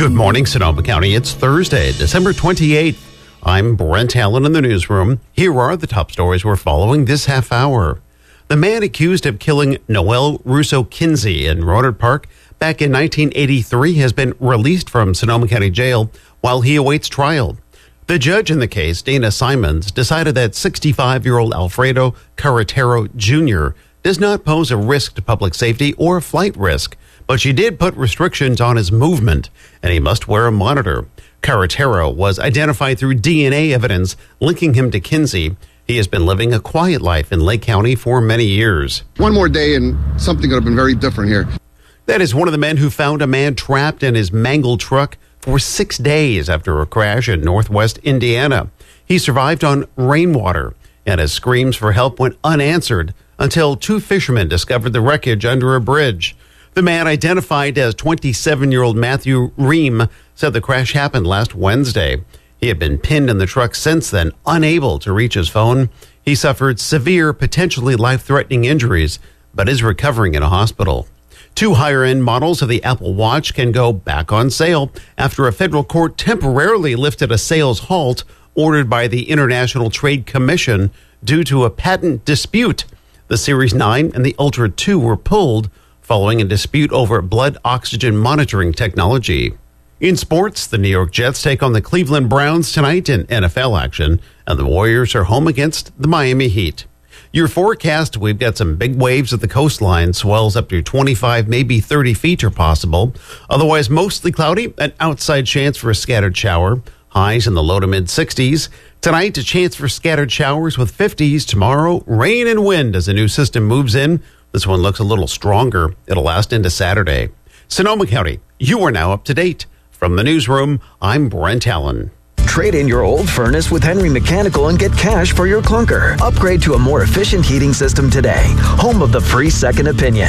Good morning, Sonoma County. It's Thursday, December 28th. I'm Brent Allen in the newsroom. Here are the top stories we're following this half hour. The man accused of killing Noel Russo Kinsey in Rohnert Park back in 1983 has been released from Sonoma County Jail while he awaits trial. The judge in the case, Dana Simons, decided that 65-year-old Alfredo Carretero Jr. does not pose a risk to public safety or flight risk, but she did put restrictions on his movement, and he must wear a monitor. Carretero was identified through DNA evidence linking him to Kinsey. He has been living a quiet life in Lake County for many years. One more day and something could have been very different here. That is one of the men who found a man trapped in his mangled truck for 6 days after a crash in northwest Indiana. He survived on rainwater, and his screams for help went unanswered until two fishermen discovered the wreckage under a bridge. The man, identified as 27-year-old Matthew Ream, said the crash happened last Wednesday. He had been pinned in the truck since then, unable to reach his phone. He suffered severe, potentially life-threatening injuries, but is recovering in a hospital. Two higher-end models of the Apple Watch can go back on sale after a federal court temporarily lifted a sales halt ordered by the International Trade Commission due to a patent dispute. The Series 9 and the Ultra 2 were pulled following a dispute over blood oxygen monitoring technology. In sports, the New York Jets take on the Cleveland Browns tonight in NFL action, and the Warriors are home against the Miami Heat. Your forecast, we've got some big waves at the coastline. Swells up to 25, maybe 30 feet are possible. Otherwise, mostly cloudy, an outside chance for a scattered shower. Highs in the low to mid 60s. Tonight, a chance for scattered showers with 50s. Tomorrow, rain and wind as a new system moves in. This one looks a little stronger. It'll last into Saturday. Sonoma County, you are now up to date. From the newsroom, I'm Brent Allen. Trade in your old furnace with Henry Mechanical and get cash for your clunker. Upgrade to a more efficient heating system today. Home of the free second opinion.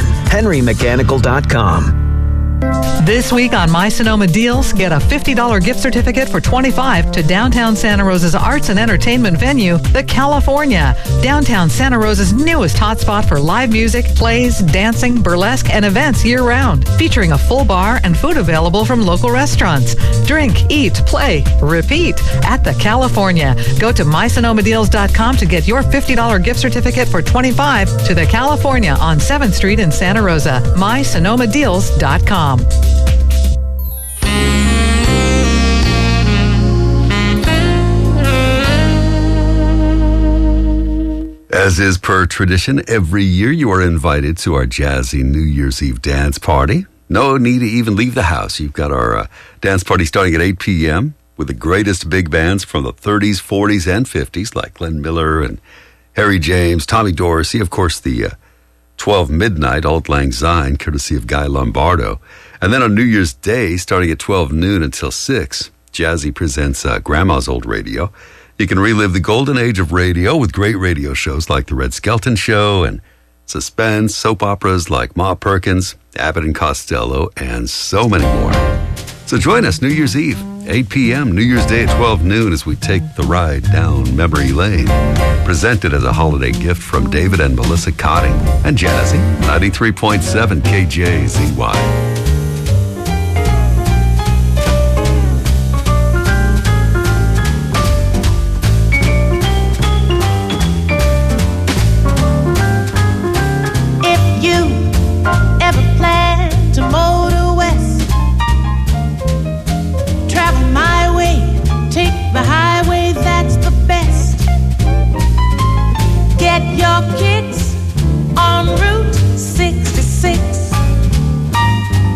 HenryMechanical.com. This week on My Sonoma Deals, get a $50 gift certificate for $25 to downtown Santa Rosa's arts and entertainment venue, The California. Downtown Santa Rosa's newest hotspot for live music, plays, dancing, burlesque, and events year-round. Featuring a full bar and food available from local restaurants. Drink, eat, play, repeat at The California. Go to MySonomaDeals.com to get your $50 gift certificate for $25 to The California on 7th Street in Santa Rosa. MySonomaDeals.com. As is per tradition, every year you are invited to our jazzy New Year's Eve dance party. No need to even leave the house. You've got our dance party starting at 8 p.m. with the greatest big bands from the 30s, 40s, and 50s, like Glenn Miller and Harry James, Tommy Dorsey, of course, the 12 Midnight, Auld Lang Syne, courtesy of Guy Lombardo. And then on New Year's Day, starting at 12 noon until 6, Jazzy presents Grandma's Old Radio. You can relive the golden age of radio with great radio shows like The Red Skelton Show and Suspense, soap operas like Ma Perkins, Abbott and Costello, and so many more. So join us New Year's Eve, 8 p.m., New Year's Day at 12 noon as we take the ride down memory lane. Presented as a holiday gift from David and Melissa Cotting and Jazzy, 93.7 KJZY. Your kids on Route 66.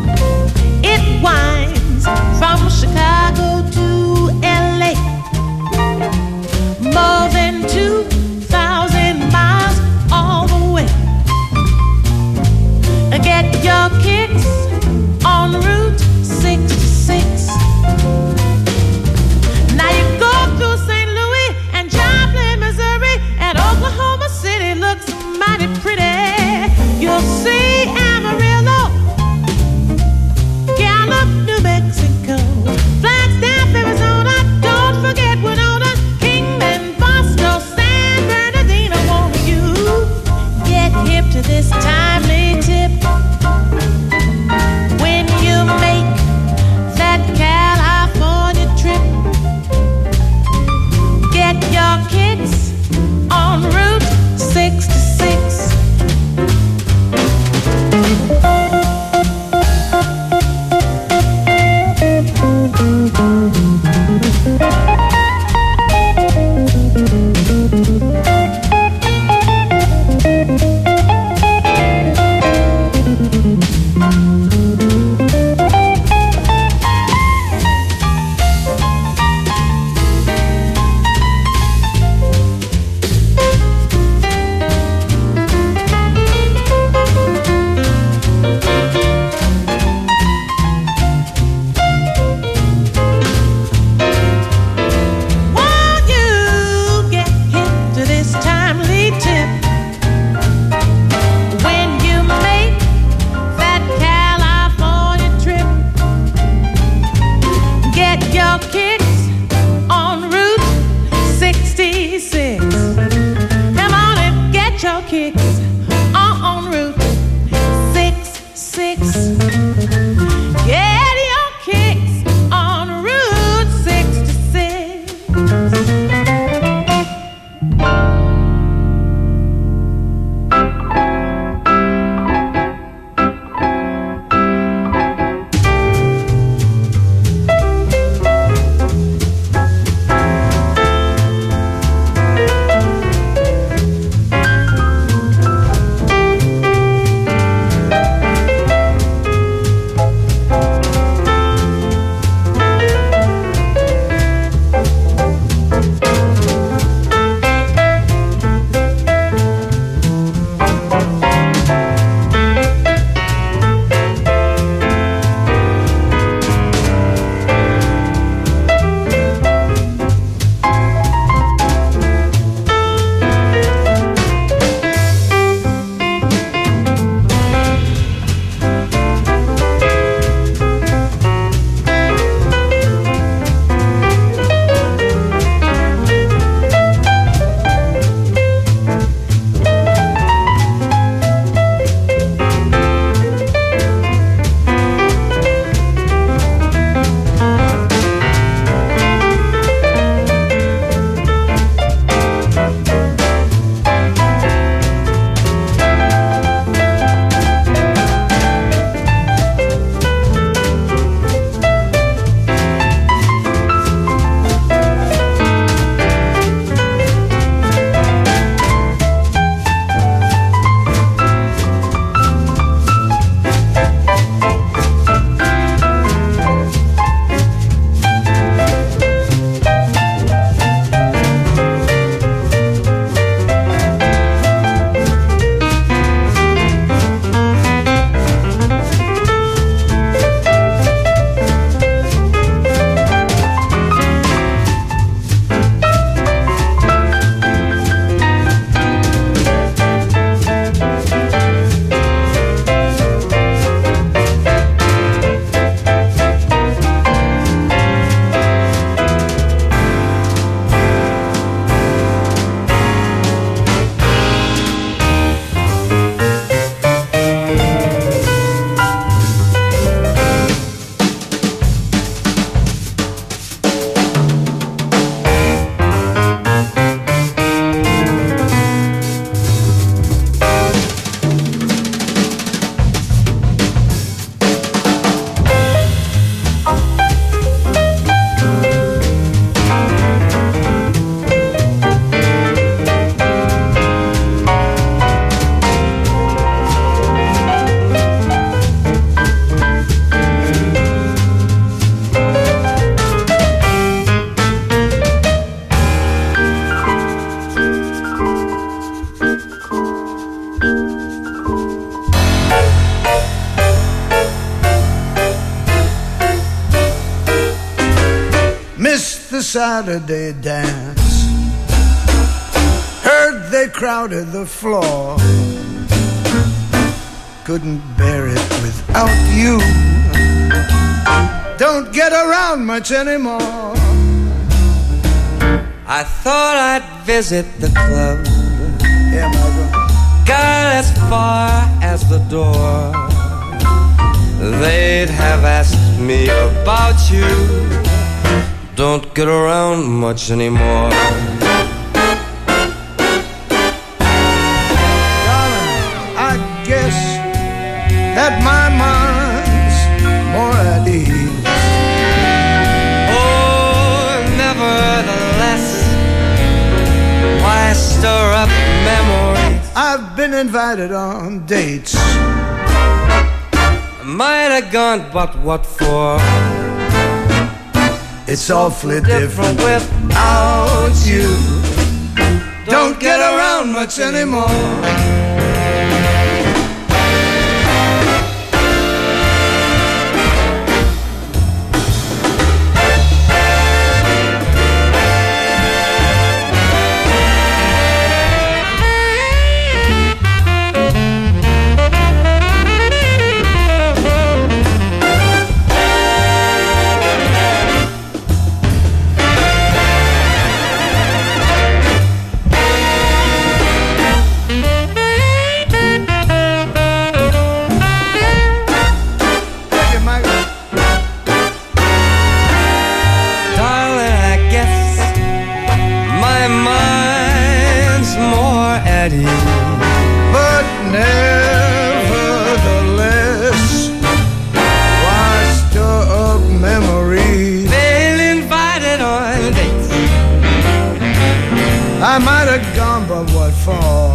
the Saturday dance. Heard they crowded the floor. Couldn't bear it without you. Don't get around much anymore. I thought I'd visit the club. Yeah, Margot. Got as far as the door. They'd have asked me about you. Don't get around much anymore. Darling, I guess that my mind's more at ease. Oh, nevertheless, why stir up memories? I've been invited on dates. Might have gone, but what for? It's awfully different without you. Don't get around much anymore. But nevertheless, why stir up memories? They'll invite it on dates. I might have gone, but what for?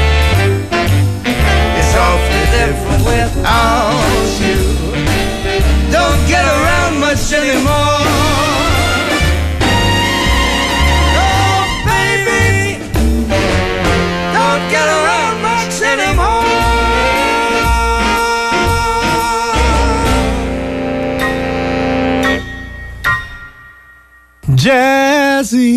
It's awfully different without you. Don't get around much anymore. Get around much anymore. Jazzy.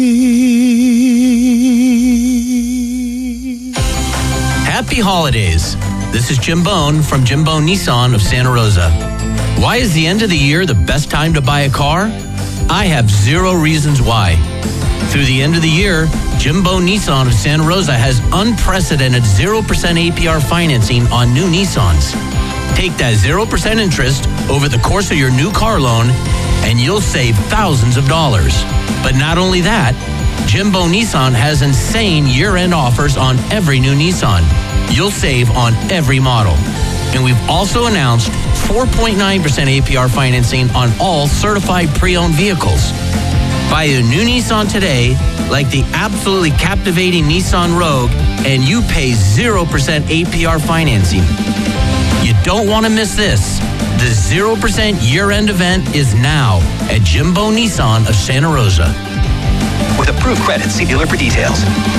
Happy holidays. This is Jim Bone from Jim Bone Nissan of Santa Rosa. Why is the end of the year the best time to buy a car? I have 0 reasons why. Through the end of the year, Jim Bone Nissan of Santa Rosa has unprecedented 0% APR financing on new Nissans. Take that 0% interest over the course of your new car loan, and you'll save thousands of dollars. But not only that, Jim Bone Nissan has insane year-end offers on every new Nissan. You'll save on every model. And we've also announced 4.9% APR financing on all certified pre-owned vehicles. Buy a new Nissan today, like the absolutely captivating Nissan Rogue, and you pay 0% APR financing. You don't want to miss this. The 0% year-end event is now at Jim Bone Nissan of Santa Rosa. With approved credit, see dealer for details.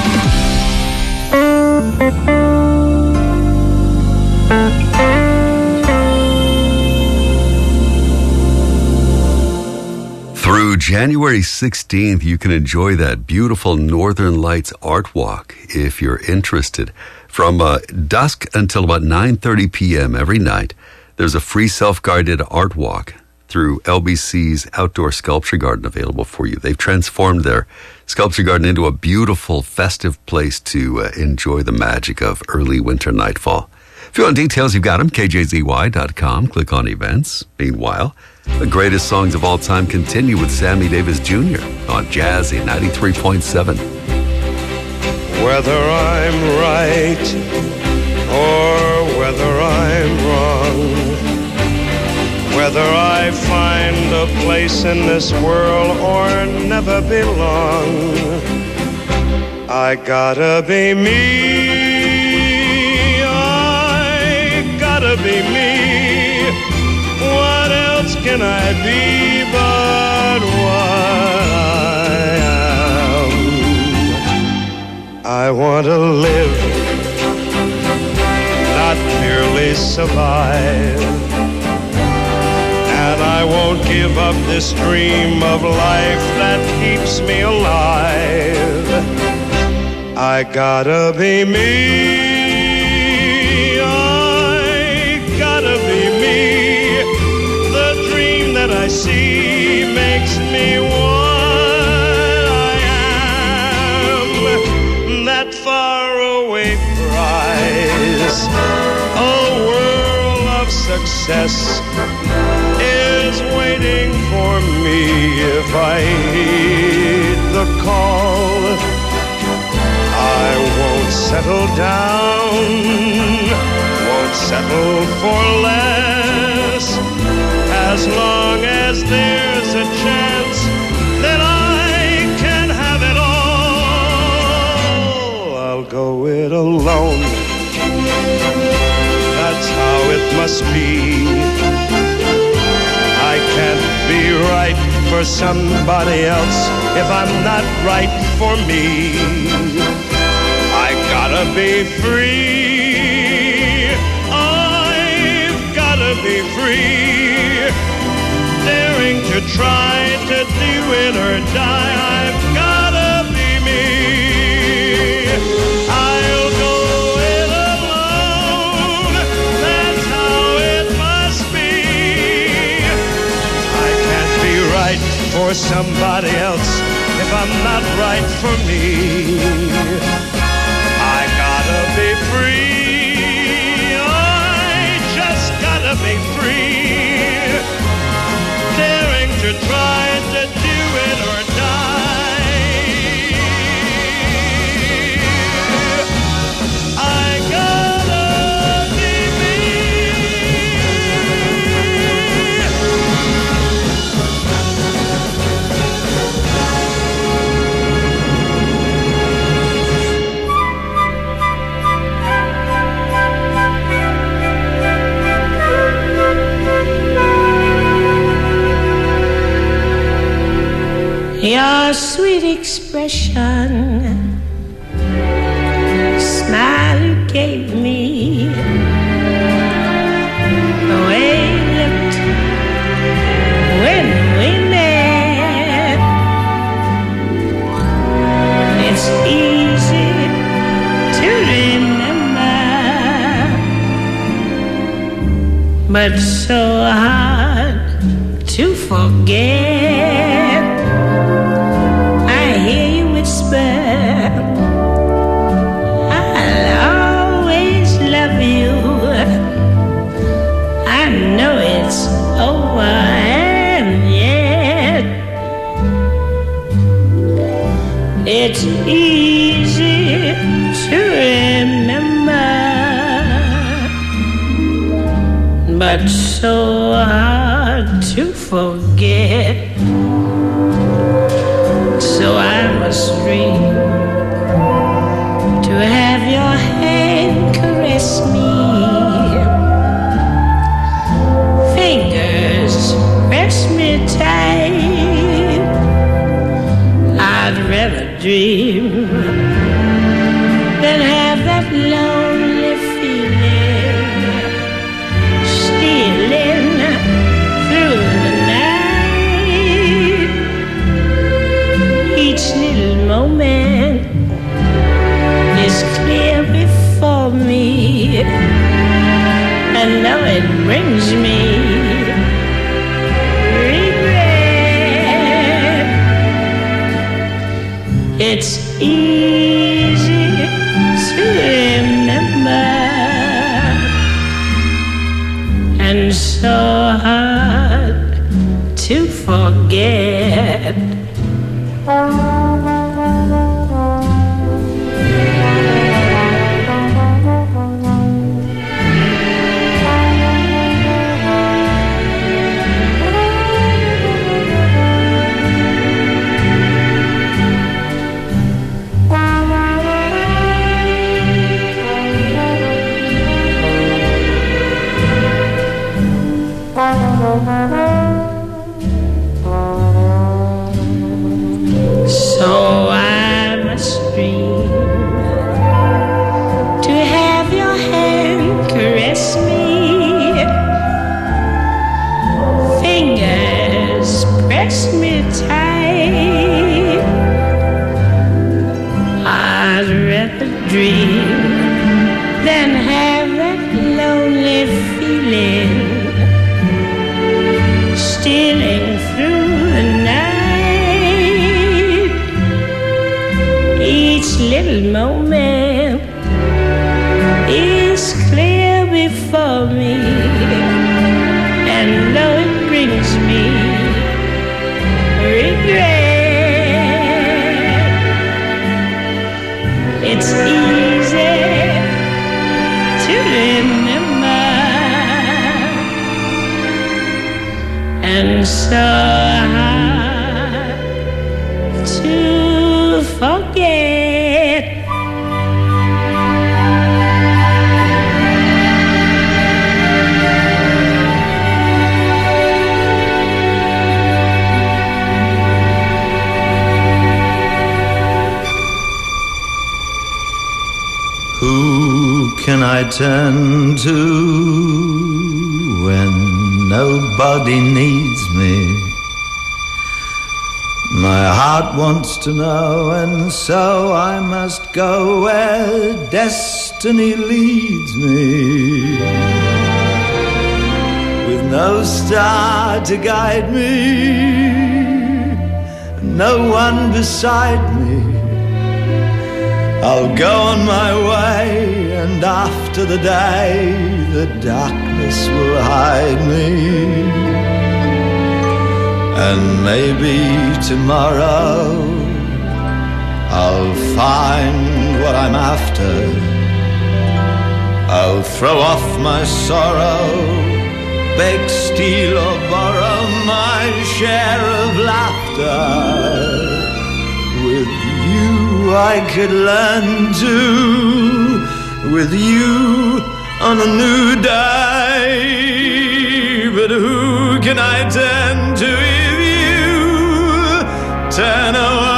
Through January 16th, you can enjoy that beautiful Northern Lights Art Walk if you're interested. From dusk until about 9:30 p.m. every night, there's a free self-guided art walk through LBC's Outdoor Sculpture Garden available for you. They've transformed their sculpture garden into a beautiful, festive place to enjoy the magic of early winter nightfall. If you want details, you've got them, kjzy.com. Click on events. Meanwhile, the greatest songs of all time continue with Sammy Davis Jr. on Jazzy 93.7. Whether I'm right or whether I'm wrong, whether I find a place in this world or never belong, I gotta be me. I gotta be me. What else can I be but what I am? I want to live, not merely survive. And I won't give up this dream of life that keeps me alive. I gotta be me. I gotta be me. The dream that I see makes me what I am. That faraway prize, a world of success, is waiting for me if I heed the call. I won't settle down, won't settle for less, as long as there's a chance that I can have it all. I'll go it alone, that's how it must be. I can't be right for somebody else if I'm not right for me. I gotta be free. I've gotta be free. Daring to try to do it or die. I've gotta be me. I'll go it alone. That's how it must be. I can't be right for somebody else if I'm not right for me. I gotta be free. I just gotta be free. Daring to try to do it or die. I gotta be me. Your sweet expression, smile you gave me, the way you looked when we met. It's easy to remember, but so hard to forget. I'll always love you. I know it's over and yet it's easy to remember, but so hard to forget. So I must dream to have your hand caress me, fingers press me tight. I'd rather dream than have that lonely feeling stealing through the night. Each little moment is clear before me, and though it brings me regret, it's easy to remember and so hard to forget. dress me tight. I'd rather dream than have that lonely feeling stealing through the night. Each little moment is clear before me, and though it brings me regret, it's easy to remember, and so hard to forget. Who can I turn to when nobody needs me? My heart wants to know, and so I must go where destiny leads me. With no star to guide me, no one beside me, I'll go on my way, and after the day, the darkness will hide me. And maybe tomorrow I'll find what I'm after. I'll throw off my sorrow, beg, steal or borrow my share of laughter. With you I could learn to, with you on a new day. But who can I turn to if you turn away?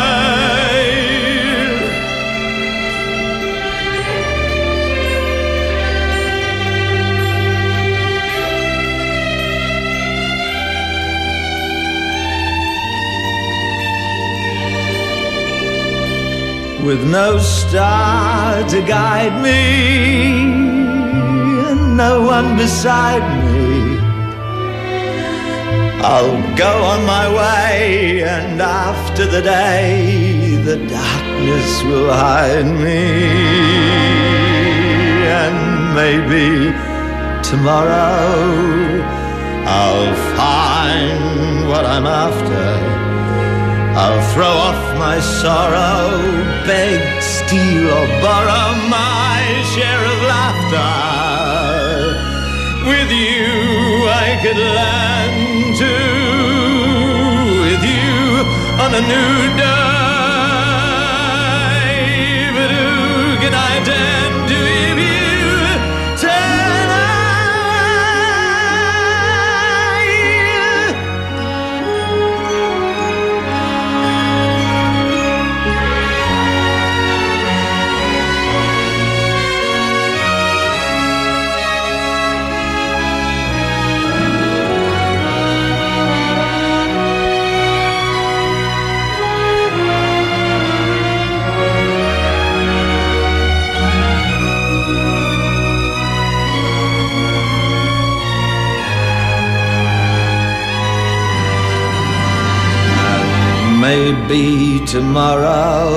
With no star to guide me, and no one beside me, I'll go on my way, and after the day, the darkness will hide me. And maybe tomorrow I'll find what I'm after. I'll throw off my sorrow, beg, steal or borrow my share of laughter. With you I could learn to, with you on a new day. But who can I turn to if you turn maybe tomorrow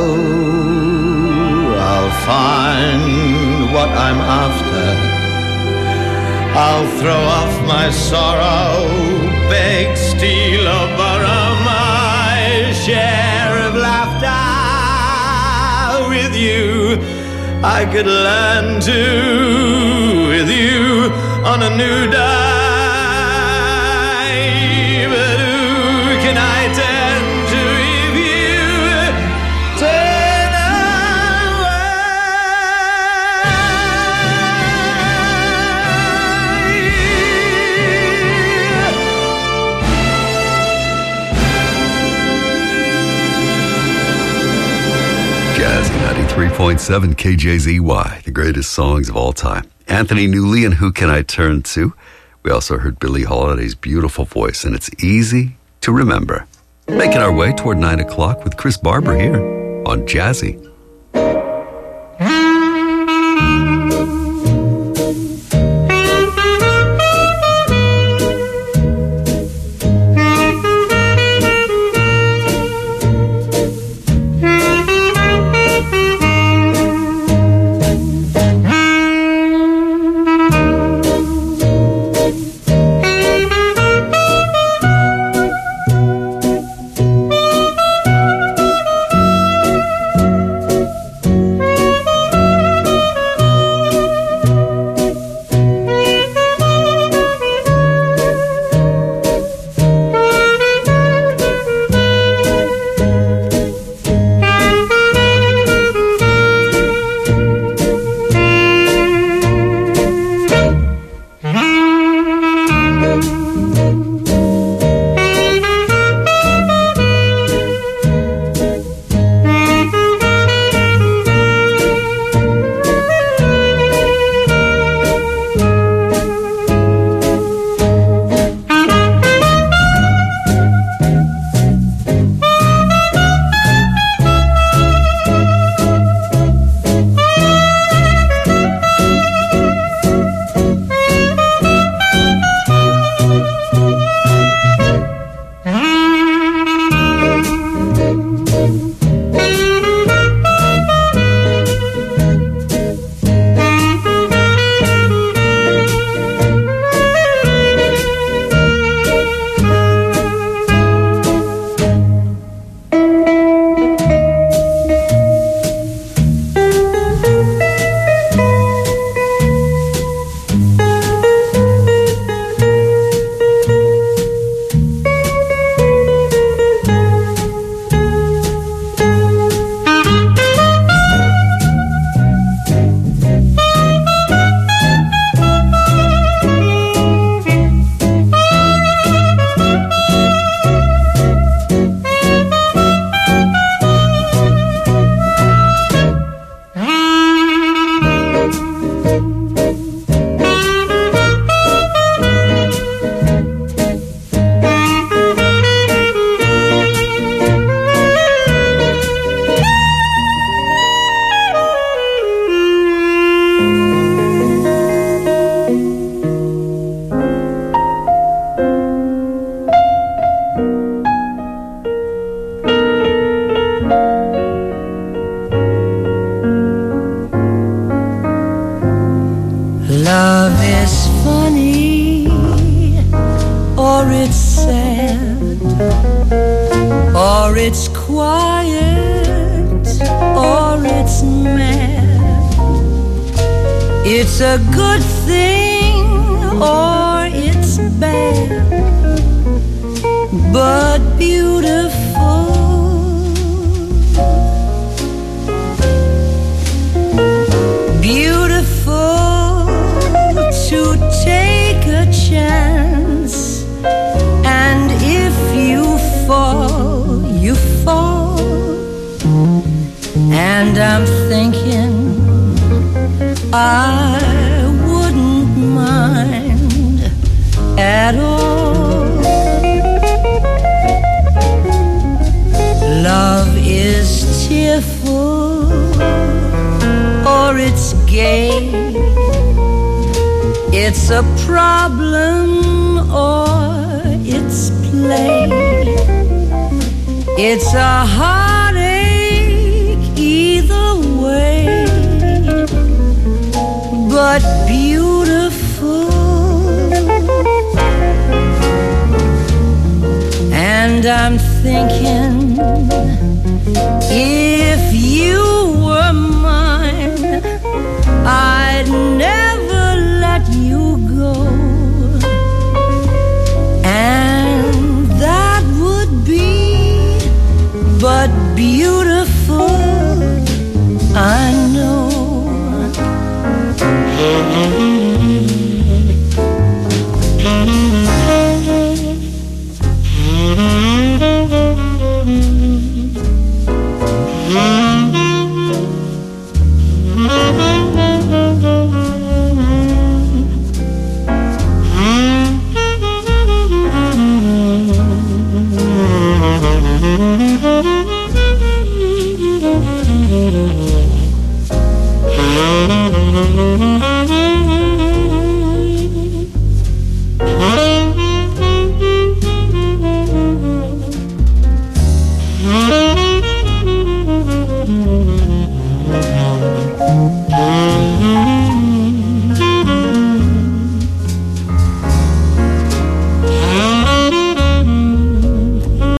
I'll find what I'm after. I'll throw off my sorrow, beg, steal or borrow my share of laughter. With you I could learn to, with you on a new day. But who can I turn to if you turn Jazzy 93.7 KJZY, the greatest songs of all time. Anthony Newley and Who Can I Turn To? We also heard Billie Holiday's beautiful voice, and it's easy to remember. Making our way toward 9 o'clock with Chris Barber here on Jazzy. Love is funny, or it's sad, or it's quiet, or it's mad. It's a good thing, or it's bad, but beautiful. Beautiful to take a chance, and if you fall, you fall. And I'm thinking I wouldn't mind at all. Love is tearful, or it's gay. It's a problem, or it's play. It's a heartache either way, but beautiful. And I'm thinking, if you were mine, I'd never let you go. And that would be but beautiful, I know.